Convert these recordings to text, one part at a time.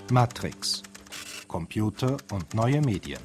Matrix. Computer und neue Medien.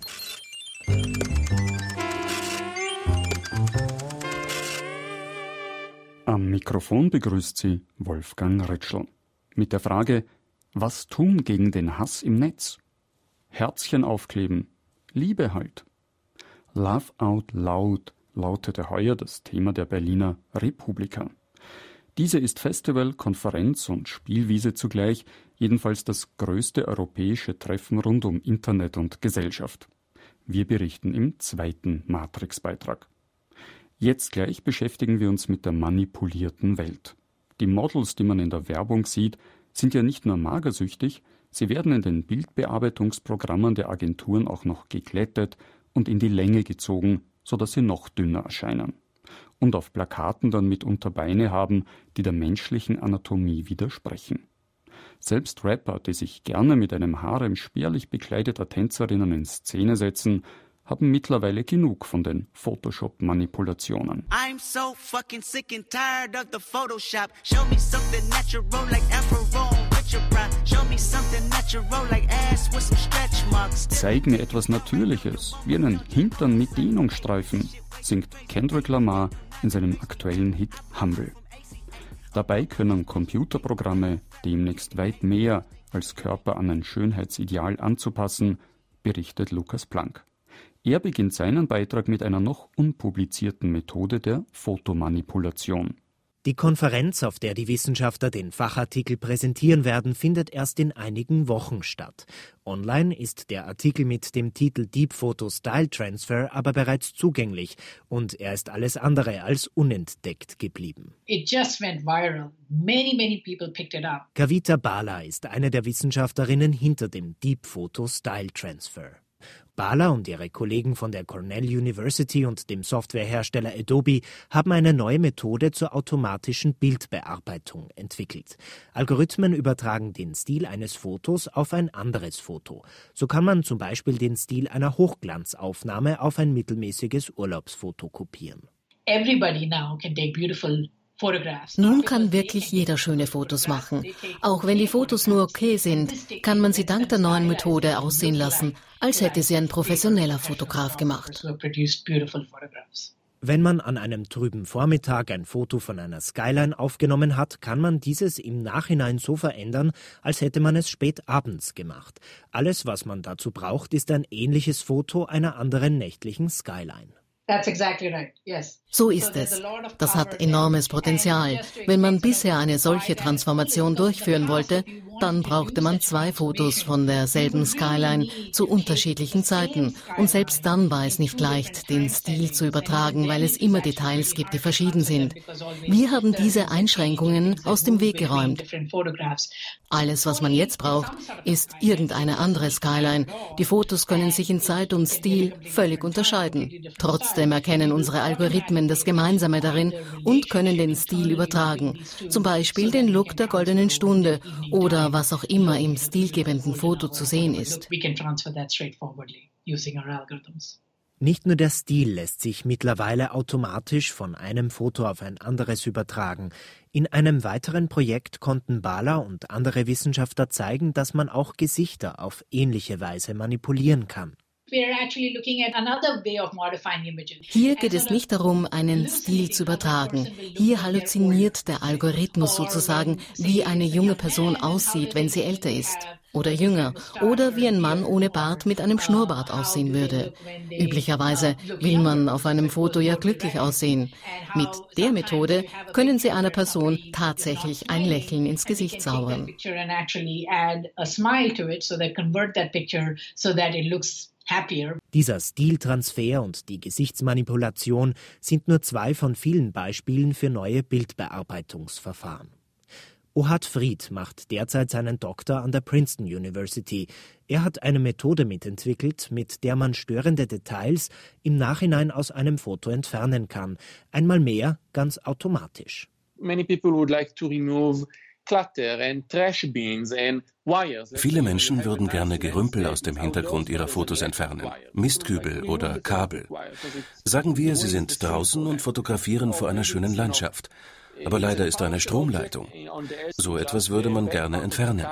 Am Mikrofon begrüßt Sie Wolfgang Ritschl. Mit der Frage, was tun gegen den Hass im Netz? Herzchen aufkleben. Liebe halt. Love out loud lautete heuer das Thema der Berliner Republika. Diese ist Festival, Konferenz und Spielwiese zugleich, jedenfalls das größte europäische Treffen rund um Internet und Gesellschaft. Wir berichten im zweiten Matrix-Beitrag. Jetzt gleich beschäftigen wir uns mit der manipulierten Welt. Die Models, die man in der Werbung sieht, sind ja nicht nur magersüchtig, sie werden in den Bildbearbeitungsprogrammen der Agenturen auch noch geglättet und in die Länge gezogen, sodass sie noch dünner erscheinen. Und auf Plakaten dann mitunter Beine haben, die der menschlichen Anatomie widersprechen. Selbst Rapper, die sich gerne mit einem Harem spärlich bekleideter Tänzerinnen in Szene setzen, haben mittlerweile genug von den Photoshop-Manipulationen. I'm so fucking sick and tired of the Photoshop. Show me something natural like Afro with your pride. Show me something natural like ass with some stretch marks. Zeig mir etwas Natürliches, wie einen Hintern mit Dehnungsstreifen, singt Kendrick Lamar in seinem aktuellen Hit Humble. Dabei können Computerprogramme demnächst weit mehr als Körper an ein Schönheitsideal anzupassen, berichtet Lukas Planck. Er beginnt seinen Beitrag mit einer noch unpublizierten Methode der Fotomanipulation. Die Konferenz, auf der die Wissenschaftler den Fachartikel präsentieren werden, findet erst in einigen Wochen statt. Online ist der Artikel mit dem Titel Deep Photo Style Transfer aber bereits zugänglich und er ist alles andere als unentdeckt geblieben. It just went viral. Many people picked it up. Kavita Bala ist eine der Wissenschaftlerinnen hinter dem Deep Photo Style Transfer. Bala und ihre Kollegen von der Cornell University und dem Softwarehersteller Adobe haben eine neue Methode zur automatischen Bildbearbeitung entwickelt. Algorithmen übertragen den Stil eines Fotos auf ein anderes Foto. So kann man zum Beispiel den Stil einer Hochglanzaufnahme auf ein mittelmäßiges Urlaubsfoto kopieren. Everybody now can take beautiful photographs. Nun kann wirklich jeder schöne Fotos machen. Auch wenn die Fotos nur okay sind, kann man sie dank der neuen Methode aussehen lassen, als hätte sie ein professioneller Fotograf gemacht. Wenn man an einem trüben Vormittag ein Foto von einer Skyline aufgenommen hat, kann man dieses im Nachhinein so verändern, als hätte man es spät abends gemacht. Alles, was man dazu braucht, ist ein ähnliches Foto einer anderen nächtlichen Skyline. That's exactly right. Yes. So ist es. Das hat enormes Potenzial. Wenn man bisher eine solche Transformation durchführen wollte, dann brauchte man 2 Fotos von derselben Skyline zu unterschiedlichen Zeiten. Und selbst dann war es nicht leicht, den Stil zu übertragen, weil es immer Details gibt, die verschieden sind. Wir haben diese Einschränkungen aus dem Weg geräumt. Alles, was man jetzt braucht, ist irgendeine andere Skyline. Die Fotos können sich in Zeit und Stil völlig unterscheiden. Trotzdem erkennen unsere Algorithmen das Gemeinsame darin und können den Stil übertragen. Zum Beispiel den Look der goldenen Stunde oder was auch immer im stilgebenden Foto zu sehen ist. Nicht nur der Stil lässt sich mittlerweile automatisch von einem Foto auf ein anderes übertragen. In einem weiteren Projekt konnten Bala und andere Wissenschaftler zeigen, dass man auch Gesichter auf ähnliche Weise manipulieren kann. Hier geht es nicht darum, einen Stil zu übertragen. Hier halluziniert der Algorithmus sozusagen, wie eine junge Person aussieht, wenn sie älter ist oder jünger oder wie ein Mann ohne Bart mit einem Schnurrbart aussehen würde. Üblicherweise will man auf einem Foto ja glücklich aussehen. Mit der Methode können Sie einer Person tatsächlich ein Lächeln ins Gesicht zaubern. Dieser Stiltransfer und die Gesichtsmanipulation sind nur 2 von vielen Beispielen für neue Bildbearbeitungsverfahren. Ohad Fried macht derzeit seinen Doktor an der Princeton University. Er hat eine Methode mitentwickelt, mit der man störende Details im Nachhinein aus einem Foto entfernen kann. Einmal mehr ganz automatisch. Many people would like to remove clutter and trash bins and wires. Viele Menschen würden gerne Gerümpel aus dem Hintergrund ihrer Fotos entfernen, Mistkübel oder Kabel. Sagen wir, sie sind draußen und fotografieren vor einer schönen Landschaft. Aber leider ist da eine Stromleitung. So etwas würde man gerne entfernen.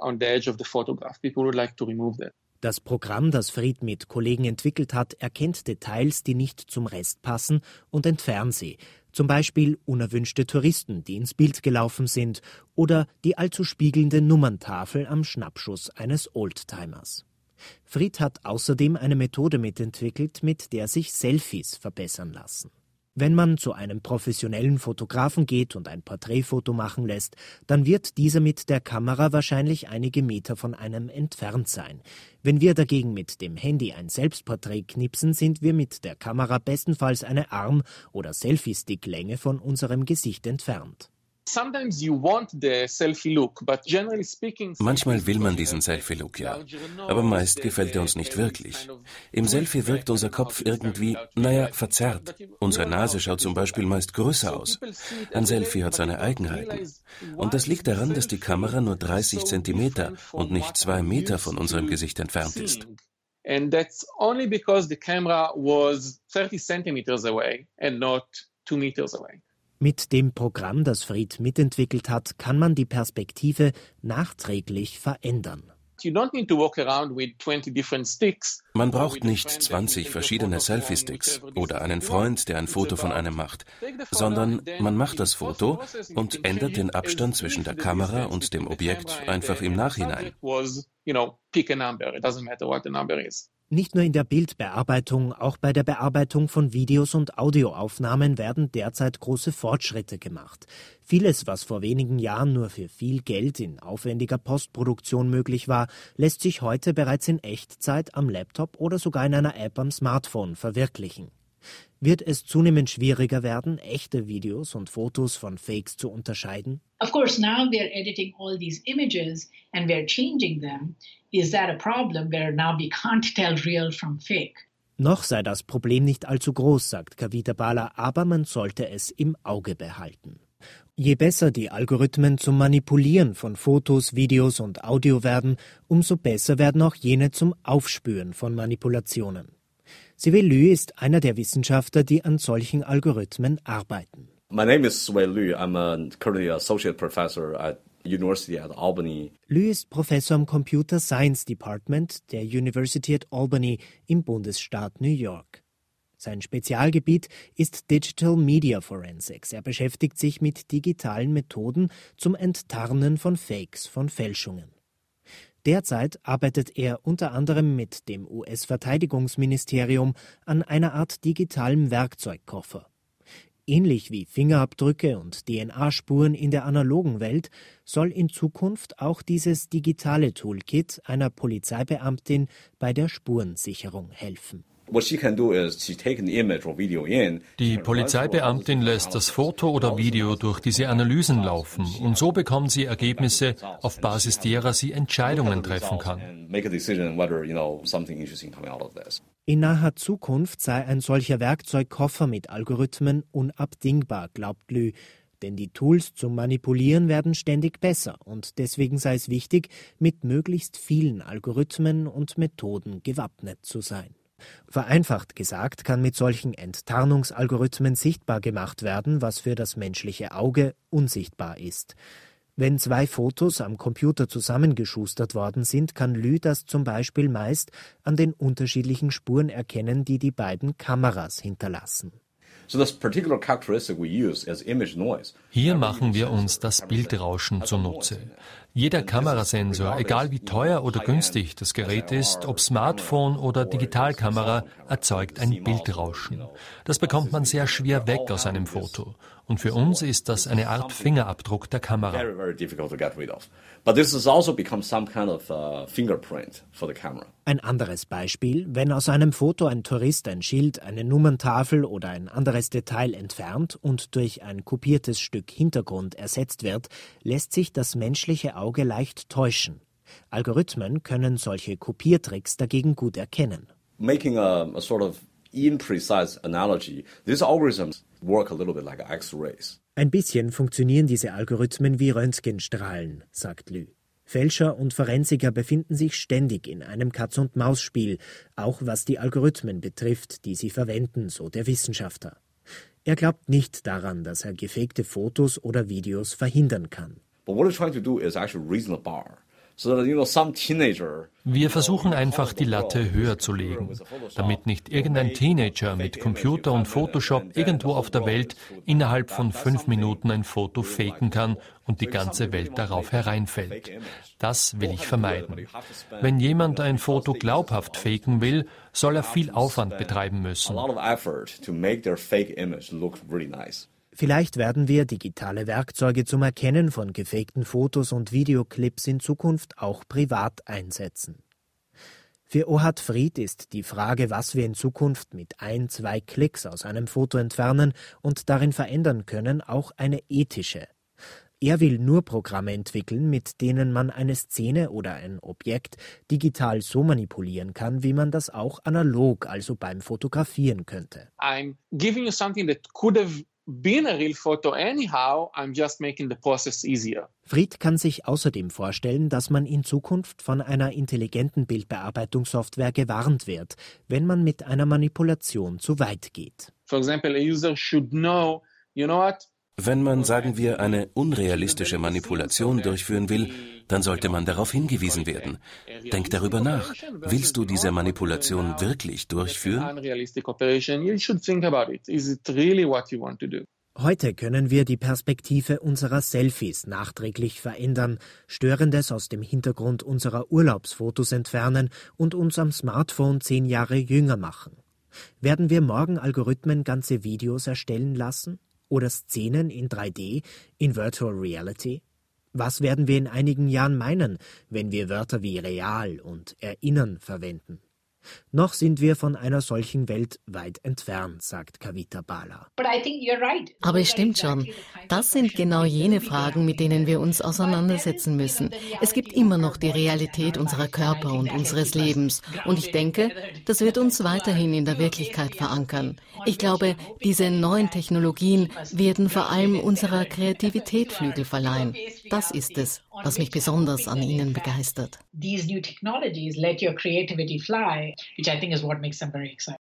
Das Programm, das Fried mit Kollegen entwickelt hat, erkennt Details, die nicht zum Rest passen, und entfernt sie. Zum Beispiel unerwünschte Touristen, die ins Bild gelaufen sind, oder die allzu spiegelnde Nummerntafel am Schnappschuss eines Oldtimers. Fried hat außerdem eine Methode mitentwickelt, mit der sich Selfies verbessern lassen. Wenn man zu einem professionellen Fotografen geht und ein Porträtfoto machen lässt, dann wird dieser mit der Kamera wahrscheinlich einige Meter von einem entfernt sein. Wenn wir dagegen mit dem Handy ein Selbstporträt knipsen, sind wir mit der Kamera bestenfalls eine Arm- oder Selfie-Stick-Länge von unserem Gesicht entfernt. Manchmal will man diesen Selfie-Look, ja. Aber meist gefällt er uns nicht wirklich. Im Selfie wirkt unser Kopf irgendwie, verzerrt. Unsere Nase schaut zum Beispiel meist größer aus. Ein Selfie hat seine Eigenheiten. Und das liegt daran, dass die Kamera nur 30 Zentimeter und nicht 2 Meter von unserem Gesicht entfernt ist. And that's only because the camera was 30 centimeters away and not 2 meters away. Mit dem Programm, das Fried mitentwickelt hat, kann man die Perspektive nachträglich verändern. Man braucht nicht 20 verschiedene Selfie-Sticks oder einen Freund, der ein Foto von einem macht, sondern man macht das Foto und ändert den Abstand zwischen der Kamera und dem Objekt einfach im Nachhinein. Nicht nur in der Bildbearbeitung, auch bei der Bearbeitung von Videos und Audioaufnahmen werden derzeit große Fortschritte gemacht. Vieles, was vor wenigen Jahren nur für viel Geld in aufwendiger Postproduktion möglich war, lässt sich heute bereits in Echtzeit am Laptop oder sogar in einer App am Smartphone verwirklichen. Wird es zunehmend schwieriger werden, echte Videos und Fotos von Fakes zu unterscheiden? Of course, now we are editing all these images and we are changing them. Is that a problem where now we can't tell real from fake? Noch sei das Problem nicht allzu groß, sagt Kavita Bala, aber man sollte es im Auge behalten. Je besser die Algorithmen zum Manipulieren von Fotos, Videos und Audio werden, umso besser werden auch jene zum Aufspüren von Manipulationen. Siwei Lü ist einer der Wissenschaftler, die an solchen Algorithmen arbeiten. My name is Siwei Lü. I'm currently associate professor at University at Albany. Lü ist Professor am Computer Science Department der University at Albany im Bundesstaat New York. Sein Spezialgebiet ist Digital Media Forensics. Er beschäftigt sich mit digitalen Methoden zum Enttarnen von Fakes, von Fälschungen. Derzeit arbeitet er unter anderem mit dem US-Verteidigungsministerium an einer Art digitalem Werkzeugkoffer. Ähnlich wie Fingerabdrücke und DNA-Spuren in der analogen Welt soll in Zukunft auch dieses digitale Toolkit einer Polizeibeamtin bei der Spurensicherung helfen. Die Polizeibeamtin lässt das Foto oder Video durch diese Analysen laufen und so bekommt sie Ergebnisse, auf Basis derer sie Entscheidungen treffen kann. In naher Zukunft sei ein solcher Werkzeugkoffer mit Algorithmen unabdingbar, glaubt Lü. Denn die Tools zum Manipulieren werden ständig besser und deswegen sei es wichtig, mit möglichst vielen Algorithmen und Methoden gewappnet zu sein. Vereinfacht gesagt kann mit solchen Enttarnungsalgorithmen sichtbar gemacht werden, was für das menschliche Auge unsichtbar ist. Wenn 2 Fotos am Computer zusammengeschustert worden sind, kann Lü das zum Beispiel meist an den unterschiedlichen Spuren erkennen, die die beiden Kameras hinterlassen. Hier machen wir uns das Bildrauschen zunutze. Jeder Kamerasensor, egal wie teuer oder günstig das Gerät ist, ob Smartphone oder Digitalkamera, erzeugt ein Bildrauschen. Das bekommt man sehr schwer weg aus einem Foto. Und für uns ist das eine Art Fingerabdruck der Kamera. Ein anderes Beispiel: Wenn aus einem Foto ein Tourist ein Schild, eine Nummerntafel oder ein anderes Detail entfernt und durch ein kopiertes Stück Hintergrund ersetzt wird, lässt sich das menschliche Auge leicht täuschen. Algorithmen können solche Kopiertricks dagegen gut erkennen. Making a sort of imprecise analogy, these algorithms work a little bit like X-rays. Ein bisschen funktionieren diese Algorithmen wie Röntgenstrahlen, sagt Lü. Fälscher und Forensiker befinden sich ständig in einem Katz-und-Maus-Spiel, auch was die Algorithmen betrifft, die sie verwenden, so der Wissenschaftler. Er glaubt nicht daran, dass er gefakte Fotos oder Videos verhindern kann. But what we're trying to do is actually raise the bar. Wir versuchen einfach, die Latte höher zu legen, damit nicht irgendein Teenager mit Computer und Photoshop irgendwo auf der Welt innerhalb von 5 Minuten ein Foto faken kann und die ganze Welt darauf hereinfällt. Das will ich vermeiden. Wenn jemand ein Foto glaubhaft faken will, soll er viel Aufwand betreiben müssen. Vielleicht werden wir digitale Werkzeuge zum Erkennen von gefakten Fotos und Videoclips in Zukunft auch privat einsetzen. Für Ohad Fried ist die Frage, was wir in Zukunft mit 1-2 Klicks aus einem Foto entfernen und darin verändern können, auch eine ethische. Er will nur Programme entwickeln, mit denen man eine Szene oder ein Objekt digital so manipulieren kann, wie man das auch analog, also beim Fotografieren könnte. I'm giving you something that could have been a real photo anyhow, I'm just making the process easier. Fried kann sich außerdem vorstellen, dass man in Zukunft von einer intelligenten Bildbearbeitungssoftware gewarnt wird, wenn man mit einer Manipulation zu weit geht. For example, a user should know, you know what? Wenn man, sagen wir, eine unrealistische Manipulation durchführen will, dann sollte man darauf hingewiesen werden. Denk darüber nach. Willst du diese Manipulation wirklich durchführen? Heute können wir die Perspektive unserer Selfies nachträglich verändern, Störendes aus dem Hintergrund unserer Urlaubsfotos entfernen und uns am Smartphone 10 Jahre jünger machen. Werden wir morgen Algorithmen ganze Videos erstellen lassen? Oder Szenen in 3D, in Virtual Reality? Was werden wir in einigen Jahren meinen, wenn wir Wörter wie real und erinnern verwenden? Noch sind wir von einer solchen Welt weit entfernt, sagt Kavita Bala. Aber es stimmt schon. Das sind genau jene Fragen, mit denen wir uns auseinandersetzen müssen. Es gibt immer noch die Realität unserer Körper und unseres Lebens. Und ich denke, das wird uns weiterhin in der Wirklichkeit verankern. Ich glaube, diese neuen Technologien werden vor allem unserer Kreativität Flügel verleihen. Das ist es, was mich besonders an ihnen begeistert. These new technologies let your creativity fly, which I think is what makes them very exciting.